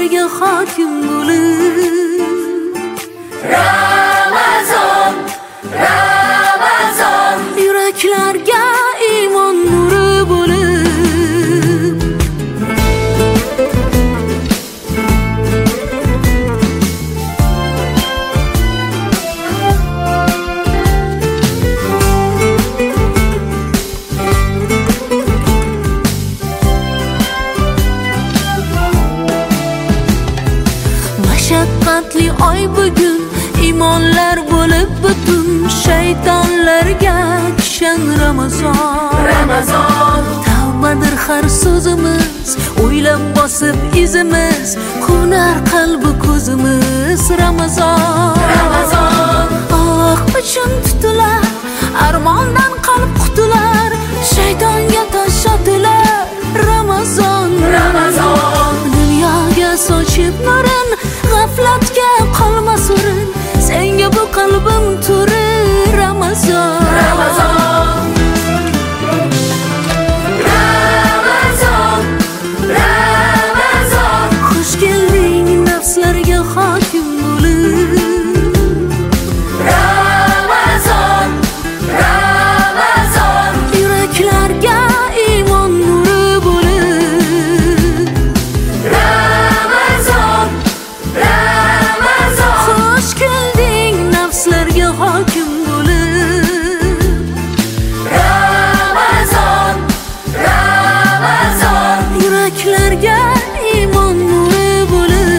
nafslarga hokim bo'lib. Ramazon, Ramazon, yuraklarga iymon nuri bo'lib. Mashaqqatli oy bugun, imonlar bo'lib butun, shaytonlarga kishan Ramazon. Ramazon, Tavbadir har so'zimiz, o'ylab bosib izimiz, qo'nar qalbi ko'zimiz. Ramazon, Ramazon, oh uchun tutilar, armondan qalb qutular, shaytonga tosh otilar. Ramazon, Ramazon, dunyoga sochib nurin, g'aflatga qolmas o'rin, senga bu qalbim turi. Ramazon, Ramazon, Ramazon, Ramazon, xush kelding nafslarga hokim bo'lib. Ramazon, Ramazon, Yuraklarga iymon nuri bo'lib. Ramazon, Ramazon, Xush kelding nafslarga hokim bo'lib. Ramazon, Ramazon, Yuraklarga iymon nuri bo'lib.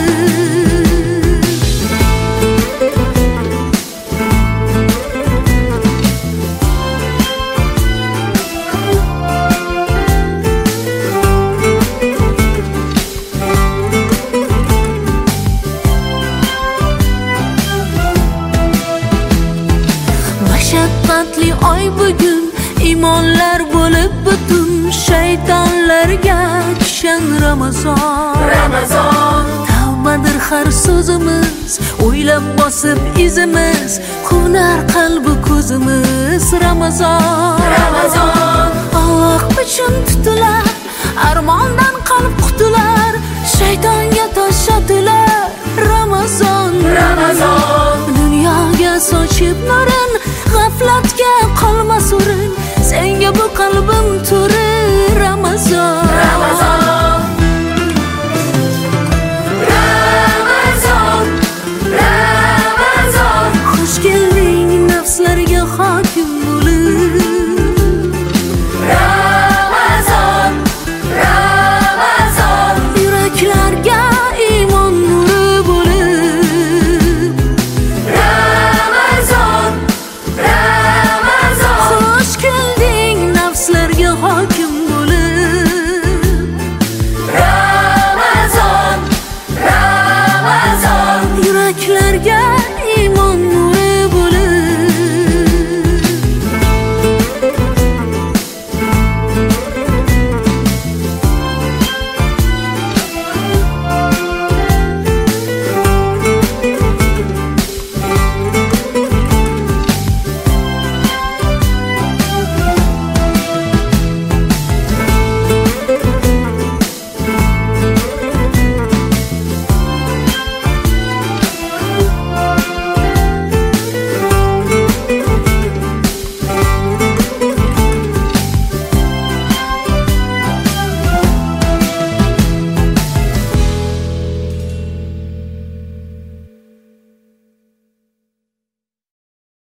Mashaqqatli oy bugun, imonlar bo'lib butun, shaytonlarga kishan Ramazon. Ramazon, Tavbadir har so'zimiz, o'ylab bosib izimiz, qo'nar qalbi ko'zimiz. Ramazon, Ramazon, Alloh uchun tutilar, armondan qalb qutular, shaytonga tosh otilar. Ramazon, Ramazon, dunyoga sochib nurin, g'aflatga qolmas o'rin, senga bu qalbim